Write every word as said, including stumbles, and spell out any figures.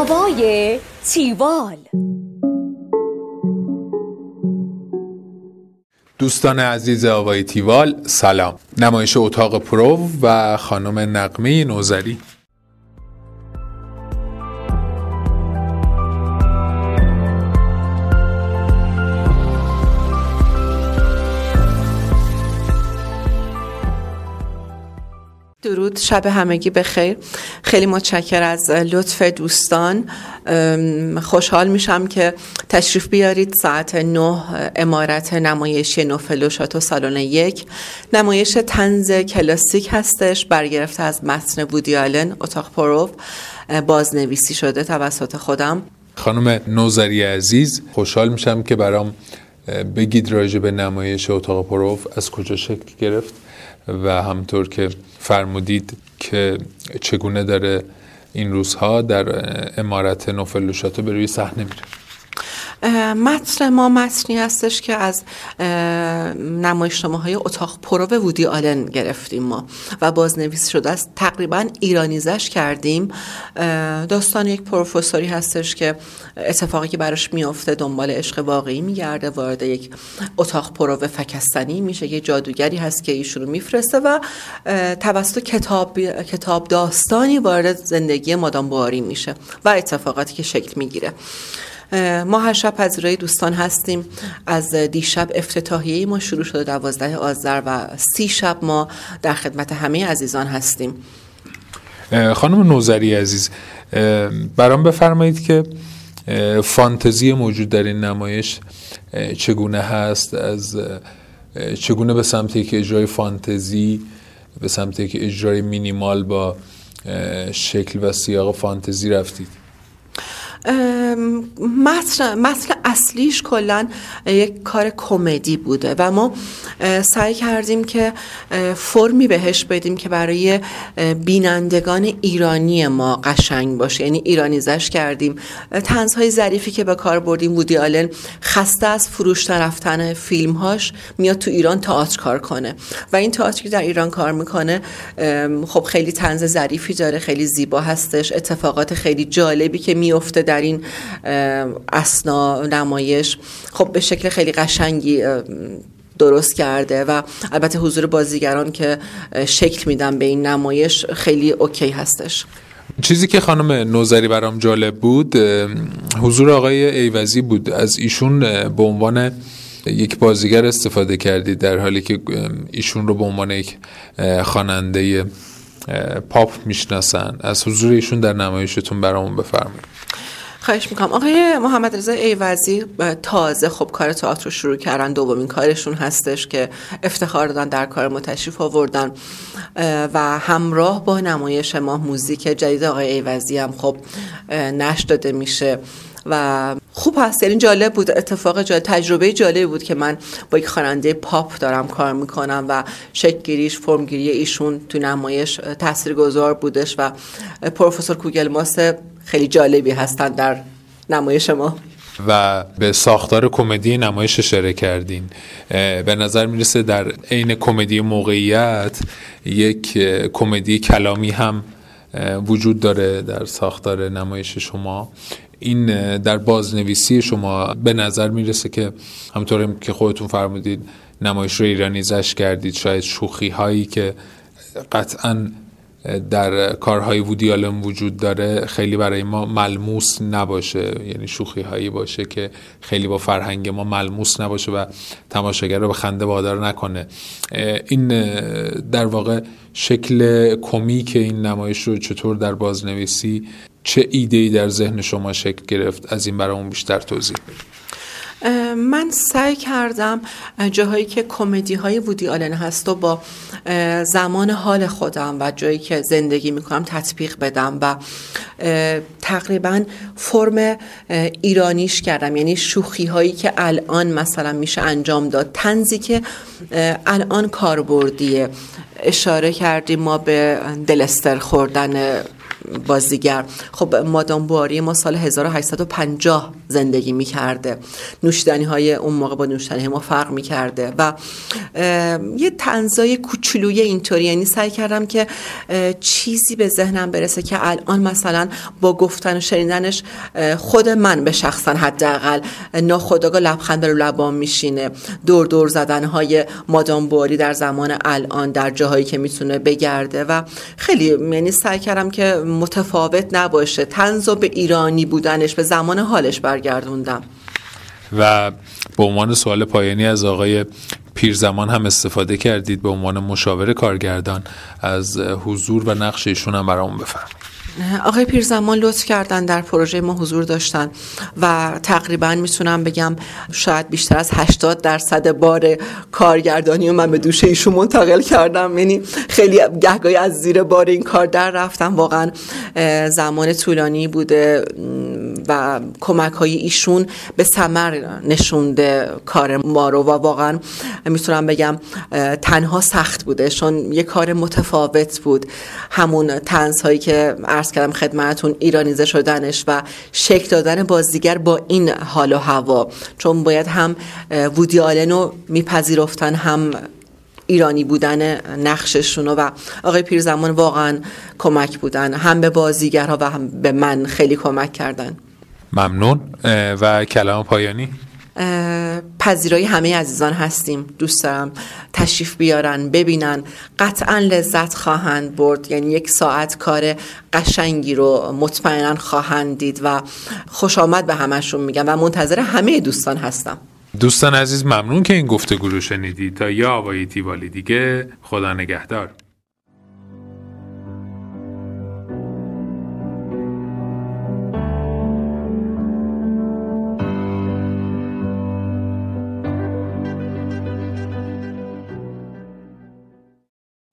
هوای تیوال. دوستان عزیز هوای تیوال، سلام. نمایش اتاق پرو و خانم نغمه نوذری. درود، شب همگی بخیر. خیلی متشکر از لطف دوستان. خوشحال میشم که تشریف بیارید. ساعت نه عمارت نمایشی نوفلو شاتو سالن یک. نمایش طنز کلاسیک هستش، برگرفته از متن وودی آلن، اتاق پرو، بازنویسی شده توسط خودم. خانم نوذری عزیز، خوشحال میشم که برام بگید راجع به نمایش اتاق پرو از کجا شکل گرفت و همطور که فرمودید که چگونه داره این روزها در عمارت نوفلو شاتو به روی صحنه میره. متن ما متنی هستش که از نمایشنامه‌های اتاق پرو وودی آلن گرفتیم ما و بازنویسی شده است. تقریبا ایرانیزش کردیم. داستان یک پروفسوری هستش که اتفاقی که براش میفته دنبال عشق واقعی میگرده، وارد یک اتاق پرو فکستنی میشه. یه جادوگری هست که ایشون رو میفرسته و توسط کتاب کتاب داستانی وارد زندگی مادام بوآری میشه و اتفاقاتی که شکل میگیره. ما هر شب پذیرای دوستان هستیم. از دیشب افتتاحیه ما شروع شده دوازده آذر و سی شب ما در خدمت همه عزیزان هستیم. خانم نوذری عزیز، برام بفرمایید که فانتزی موجود در این نمایش چگونه هست؟ از چگونه به سمت یک اجرای فانتزی، به سمت یک اجرای مینیمال با شکل و سیاق فانتزی رفتید؟ متن متن اصلیش کلا یک کار کمدی بوده و ما سعی کردیم که فرمی بهش بدیم که برای بینندگان ایرانی ما قشنگ باشه، یعنی ایرانیزش کردیم. طنزهای ظریفی که به کار بردیم، وودی آلن خسته از فروش رفتن فیلمهاش میاد تو ایران تئاتر کار کنه و این تئاتری که در ایران کار میکنه خب خیلی طنز ظریفی داره، خیلی زیبا هستش، اتفاقات خیلی جالبی که میفته در این اثنا نمایش خب به شکل خیلی قشنگی درست کرده و البته حضور بازیگران که شکل میدن به این نمایش خیلی اوکی هستش. چیزی که خانم نوذری برام جالب بود حضور آقای ایوزی بود. از ایشون به عنوان یک بازیگر استفاده کردید در حالی که ایشون رو به عنوان یک خواننده پاپ میشناسن. از حضور ایشون در نمایشتون برامون بفرمایید. خواهش میکنم. آقای محمد رضا ایوزی تازه خب کار تئاتر رو شروع کردن، دومین کارشون هستش که افتخار دادن در کار ما تشریف آوردن و همراه با نمایش ما موزیک جدید آقای ایوزی هم خب نشر داده میشه و خوب هست. یعنی جالب بود، اتفاق جالب، تجربه جالب بود که من با یک خواننده پاپ دارم کار میکنم و شکل گیریش، فرم گیری ایشون تو نمایش تاثیرگذار بودش و پروفسور کوگلماس خیلی جالبی هستن در نمایش ما و به ساختار کمدی نمایش اشاره کردین. به نظر میرسه در عین کمدی موقعیت یک کمدی کلامی هم وجود داره در ساختار نمایش شما. این در بازنویسی شما به نظر میرسه که همونطور که خودتون فرمودید نمایش رو ایرانیزش کردید. شاید شوخی هایی که قطعاً در کارهای وودی آلن وجود داره خیلی برای ما ملموس نباشه، یعنی شوخی هایی باشه که خیلی با فرهنگ ما ملموس نباشه و تماشاگر رو به خنده وادار نکنه. این در واقع شکل کمیک این نمایش رو چطور در بازنویسی، چه ایده‌ای در ذهن شما شکل گرفت؟ از این برامون بیشتر توضیح بدید. من سعی کردم جاهایی که کمدی های وودی آلن هست و با زمان حال خودم و جایی که زندگی میکنم تطبیق بدم و تقریبا فرم ایرانیش کردم، یعنی شوخی هایی که الان مثلا میشه انجام داد، طنزی که الان کاربردیه. اشاره کردیم ما به دلستر خوردن بازیگر. خب مادام بواری ما سال هزار و هشتصد و پنجاه زندگی میکرده، نوشیدنی های اون موقع با نوشیدنی ما فرق میکرده و یه طنزای کوچولوی اینطوری، یعنی سعی کردم که چیزی به ذهنم برسه که الان مثلا با گفتن و شنیدنش خود من به شخصا حداقل ناخودآگاه لبخند بر لبام میشینه. دور دور زدن های مادام بواری در زمان الان در جاهایی که میتونه بگرده و خیلی، یعنی سعی کردم که متفاوت نباشه، طنز و به ایرانی بودنش به زمان حالش برگردوندم. و به عنوان سوال پایانی از آقای پیرزمان هم استفاده کردید به عنوان مشاور کارگردان، از حضور و نقش ایشون هم برامون بفرمایید. آقای پیرزمان لطف کردن در پروژه ما حضور داشتن و تقریبا میتونم بگم شاید بیشتر از هشتاد درصد بار کارگردانی رو من به دوش ایشون منتقل کردم. یعنی خیلی گهگاهی از زیر بار این کار در رفتم. واقعا زمان طولانی بوده و کمک های ایشون به ثمر نشونده کار ما رو و واقعا میتونم بگم تنها سخت بوده، چون یه کار متفاوت بود. همون طنز هایی که عرض کردم خدمتتون، ایرانیزه شدنش و شکل دادن بازیگر با این حال و هوا، چون باید هم وودی آلن رو میپذیرفتن هم ایرانی بودن نقششون و آقای پیرزمان واقعا کمک بودن، هم به بازیگرها و هم به من خیلی کمک کردن. ممنون. و کلام پایانی؟ پذیرای همه عزیزان هستیم. دوست دارم تشریف بیارن، ببینن، قطعا لذت خواهند برد. یعنی یک ساعت کار قشنگی رو مطمئنا خواهند دید و خوش آمد به همشون میگم و منتظر همه دوستان هستم. دوستان عزیز، ممنون که این گفتگو رو شنیدید. تا یه آوای تیوالی دیگه، خدا نگهدار.